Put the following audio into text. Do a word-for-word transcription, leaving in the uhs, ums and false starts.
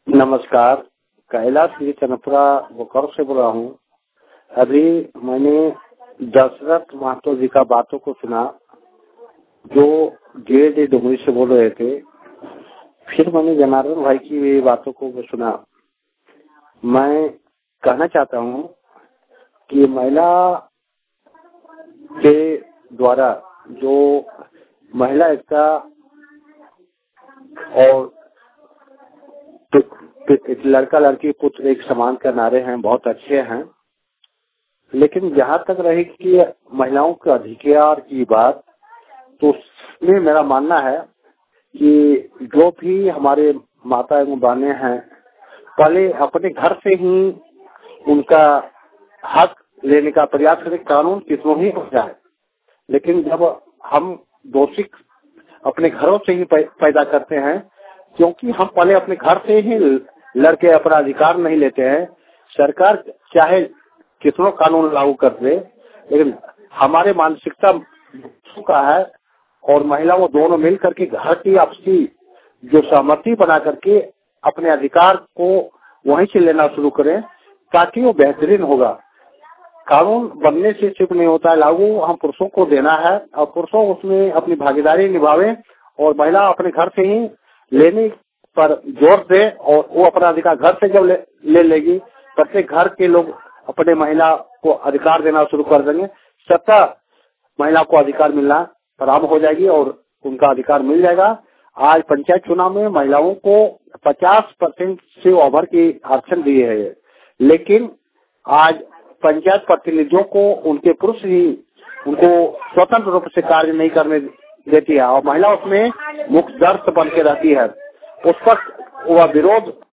नमस्कार, कैलाश जी चनपुरा बोकारो से बोल रहा हूँ। अभी मैंने दशरथ महतो जी का बातों को सुना, जो धीरे धीरे डुमरी से बोल रहे थे। फिर मैंने जनार्दन भाई की बातों को सुना। मैं कहना चाहता हूँ कि महिला के द्वारा जो महिला एकता और लड़का लड़की पुत्र एक समान का नारे हैं, बहुत अच्छे हैं। लेकिन जहाँ तक रही कि महिलाओं के अधिकार की बात, तो उसमें मेरा मानना है कि जो भी हमारे माता एवं बहनें हैं, पहले अपने घर से ही उनका हक लेने का प्रयास करें। कानून किसमें ही हो जाए, लेकिन जब हम दोषी अपने घरों से ही पैदा करते हैं, क्योंकि हम पहले अपने घर से ही लड़के अपना अधिकार नहीं लेते हैं। सरकार चाहे कितनों कानून लागू कर दे, लेकिन हमारे मानसिकता का है, और महिलाओं दोनों मिल करके घर की आपसी जो सहमति बना करके अपने अधिकार को वहीं से लेना शुरू करें, ताकि वो बेहतरीन होगा। कानून बनने से सिर्फ नहीं होता है, लागू हम पुरुषों को देना है, और पुरुषों उसमें अपनी भागीदारी निभावे, और महिला अपने घर से ही लेने पर जोर दे, और वो अपना अधिकार घर से जब ले, ले लेगी, प्रत्येक घर के लोग अपने महिला को अधिकार देना शुरू कर देंगे। सत्ता महिला को अधिकार मिलना आराम हो जाएगी और उनका अधिकार मिल जाएगा। आज पंचायत चुनाव में महिलाओं को पचास परसेंट से ओवर की आरक्षण दिए है, लेकिन आज पंचायत प्रतिनिधियों को उनके पुरुष ही उनको स्वतंत्र रूप से कार्य नहीं करने देती है, और महिला उसमें मुख्य दर्श बन के रहती है। उस पर वह विरोध